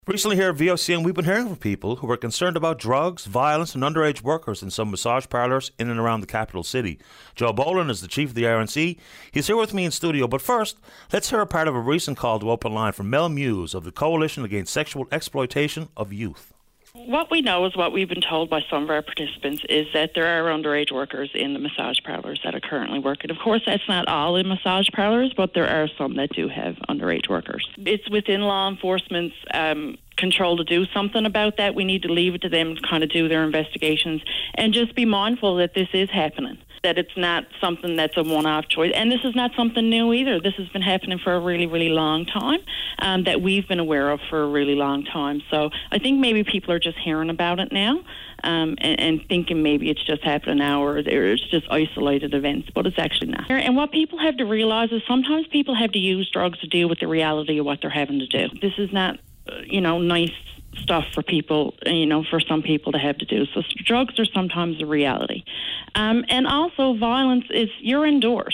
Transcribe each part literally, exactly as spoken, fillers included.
Recently here at V O C M, we've been hearing from people who are concerned about drugs, violence and underage workers in some massage parlours in and around the capital city. Joe Boland is the chief of the R N C. He's here with me in studio, but first, let's hear a part of a recent call to open line from Mel Muse of the Coalition Against Sexual Exploitation of Youth. What we know is what we've been told by some of our participants is that there are underage workers in the massage parlours that are currently working. Of course, that's not all in massage parlours, but there are some that do have underage workers. It's within law enforcement's um, control to do something about that. We need to leave it to them to kind of do their investigations and just be mindful that this is happening, that it's not something that's a one-off choice. And this is not something new either. This has been happening for a really, really long time, um, that we've been aware of for a really long time. So I think maybe people are just hearing about it now um, and, and thinking maybe it's just happening now or it's just isolated events, but it's actually not. And what people have to realise is sometimes people have to use drugs to deal with the reality of what they're having to do. This is not, uh, you know, nice stuff for people, you know, for some people to have to do. So drugs are sometimes a reality. Um, and also violence is, you're indoors.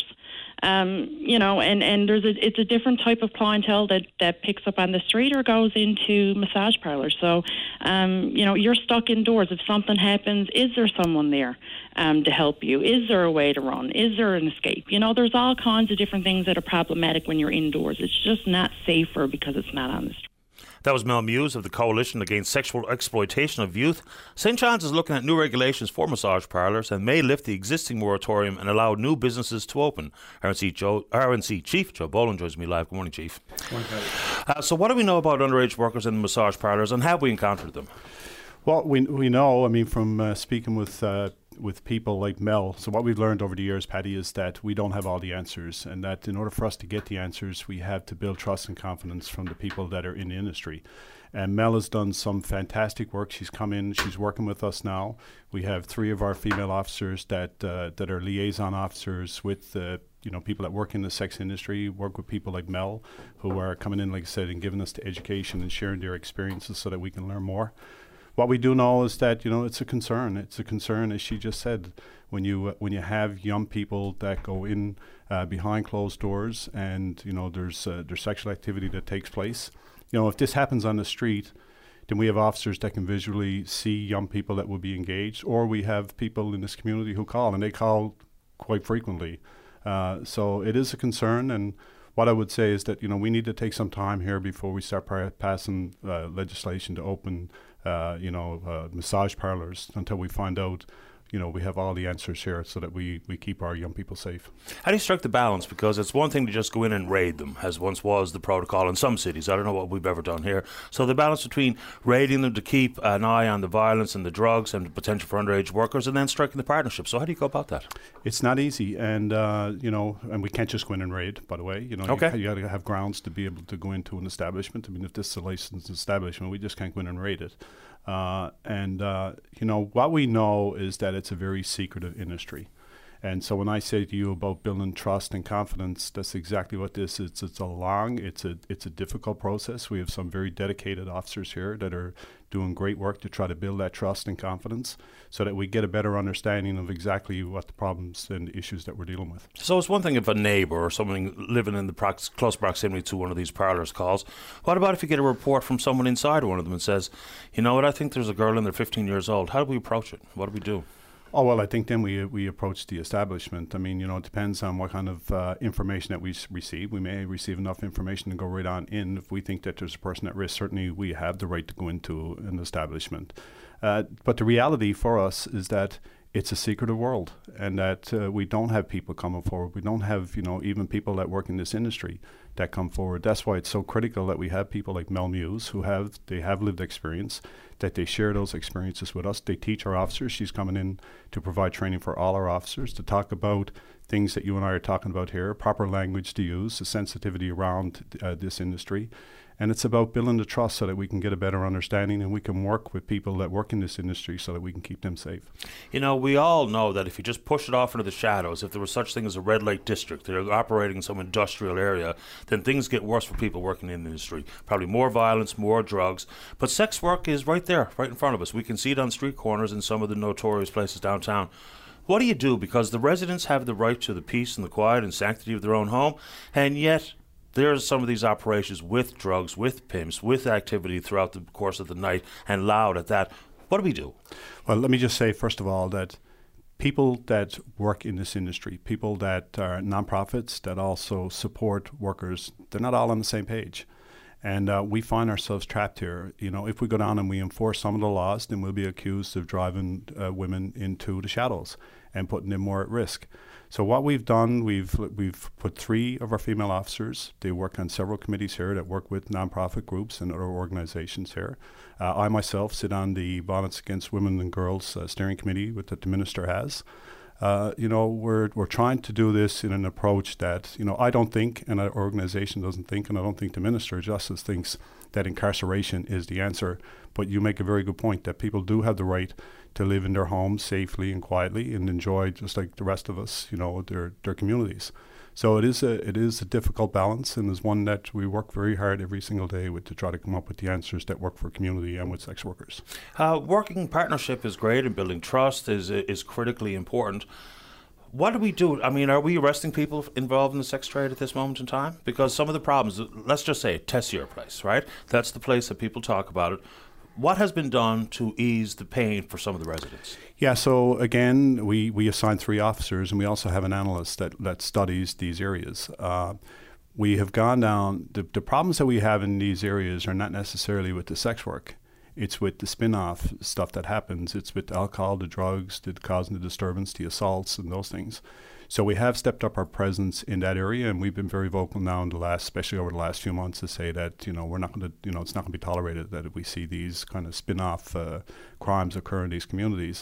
Um, you know, and, and there's a, it's a different type of clientele that, that picks up on the street or goes into massage parlors. So, um, you know, you're stuck indoors. If something happens, is there someone there um, to help you? Is there a way to run? Is there an escape? You know, there's all kinds of different things that are problematic when you're indoors. It's just not safer because it's not on the street. That was Mel Muse of the Coalition Against Sexual Exploitation of Youth. Saint John's is looking at new regulations for massage parlours and may lift the existing moratorium and allow new businesses to open. R N C, Joe, R N C Chief Joe Boland joins me live. Good morning, Chief. Good morning, uh, so what do we know about underage workers in massage parlours and have we encountered them? Well, we we know, I mean, from uh, speaking with uh, with people like Mel, so what we've learned over the years, Paddy, is that we don't have all the answers, and that in order for us to get the answers, we have to build trust and confidence from the people that are in the industry. And Mel has done some fantastic work. She's come in, she's working with us now. We have three of our female officers that uh, that are liaison officers with uh, you know, people that work in the sex industry, work with people like Mel, who are coming in, like I said, and giving us the education and sharing their experiences so that we can learn more. What we do know is that, you know, it's a concern. It's a concern, as she just said, when you uh, when you have young people that go in uh, behind closed doors and, you know, there's uh, there's sexual activity that takes place. You know, if this happens on the street, then we have officers that can visually see young people that will be engaged, or we have people in this community who call, and they call quite frequently. Uh, so it is a concern, and what I would say is that, you know, we need to take some time here before we start par- passing uh, legislation to open Uh, you know, uh, massage parlors until we find out, you know, we have all the answers here so that we, we keep our young people safe. How do you strike the balance? Because it's one thing to just go in and raid them, as once was the protocol in some cities. I don't know what we've ever done here. So the balance between raiding them to keep an eye on the violence and the drugs and the potential for underage workers, and then striking the partnership. So how do you go about that? It's not easy, and uh, you know, and we can't just go in and raid, by the way. You know, okay. you, you got to have grounds to be able to go into an establishment. I mean, if this is a licensed establishment, we just can't go in and raid it. Uh, and, uh, you know, what we know is that it's a very secretive industry. And so when I say to you about building trust and confidence, that's exactly what this is. It's, it's a long, it's a it's a difficult process. We have some very dedicated officers here that are doing great work to try to build that trust and confidence so that we get a better understanding of exactly what the problems and issues that we're dealing with. So it's one thing if a neighbour or someone living in the prox- close proximity to one of these parlours calls. What about if you get a report from someone inside one of them and says, you know what, I think there's a girl in there fifteen years old. How do we approach it? What do we do? Oh, well, I think then we we approach the establishment. I mean, you know, it depends on what kind of uh, information that we s- receive. We may receive enough information to go right on in. If we think that there's a person at risk, certainly we have the right to go into an establishment. Uh, but the reality for us is that it's a secretive world, and that uh, we don't have people coming forward. We don't have, you know, even people that work in this industry that come forward. That's why it's so critical that we have people like Mel Muse who have, they have lived experience, that they share those experiences with us. They teach our officers. She's coming in to provide training for all our officers to talk about things that you and I are talking about here, proper language to use, the sensitivity around uh, this industry. And it's about building the trust so that we can get a better understanding and we can work with people that work in this industry so that we can keep them safe. You know, we all know that if you just push it off into the shadows, if there was such thing as a red light district, they're operating in some industrial area, then things get worse for people working in the industry. Probably more violence, more drugs. But sex work is right there, right in front of us. We can see it on street corners in some of the notorious places downtown. What do you do? Because the residents have the right to the peace and the quiet and sanctity of their own home, and yet there's some of these operations with drugs, with pimps, with activity throughout the course of the night, and loud at that. What do we do? Well, let me just say, first of all, that people that work in this industry, people that are nonprofits that also support workers, they're not all on the same page. And uh, we find ourselves trapped here. You know, if we go down and we enforce some of the laws, then we'll be accused of driving uh, women into the shadows and putting them more at risk. So what we've done, we've we've put three of our female officers. They work on several committees here that work with nonprofit groups and other organizations here. Uh, I myself sit on the Violence Against Women and Girls uh, steering committee with, that the minister has. Uh, you know, we're we're trying to do this in an approach that, you know, I don't think, and our organization doesn't think, and I don't think the Minister of Justice thinks that incarceration is the answer. But you make a very good point that people do have the right to live in their homes safely and quietly and enjoy, just like the rest of us, you know, their their communities. So it is a it is a difficult balance, and is one that we work very hard every single day with to try to come up with the answers that work for community and with sex workers. Uh, working partnership is great, and building trust is is critically important. What do we do? I mean, are we arresting people involved in the sex trade at this moment in time? Because some of the problems, let's just say Tessier Place, right? That's the place that people talk about it. What has been done to ease the pain for some of the residents? Yeah, so again, we, we assign three officers, and we also have an analyst that, that studies these areas. Uh, we have gone down, the, the problems that we have in these areas are not necessarily with the sex work. It's with the spin-off stuff that happens. It's with the alcohol, the drugs, the causing the disturbance, the assaults, and those things. So we have stepped up our presence in that area, and we've been very vocal now in the last, especially over the last few months, to say that, you know, we're not going to, you know, it's not going to be tolerated that if we see these kind of spin-off uh, crimes occur in these communities.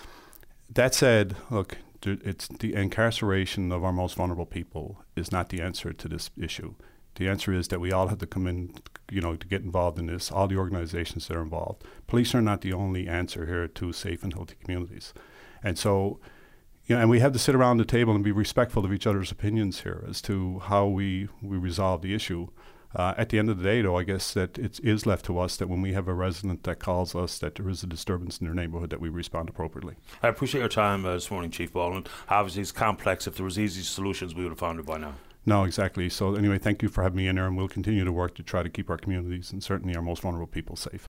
That said, look, it's the incarceration of our most vulnerable people is not the answer to this issue. The answer is that we all have to come in, you know, to get involved in this, all the organizations that are involved. Police are not the only answer here to safe and healthy communities. And so, you know, and we have to sit around the table and be respectful of each other's opinions here as to how we, we resolve the issue. Uh, at the end of the day, though, I guess that it is left to us that when we have a resident that calls us that there is a disturbance in their neighborhood, that we respond appropriately. I appreciate your time uh, this morning, Chief Boland. Obviously, it's complex. If there was easy solutions, we would have found it by now. No, exactly. So anyway, thank you for having me in there, and we'll continue to work to try to keep our communities and certainly our most vulnerable people safe.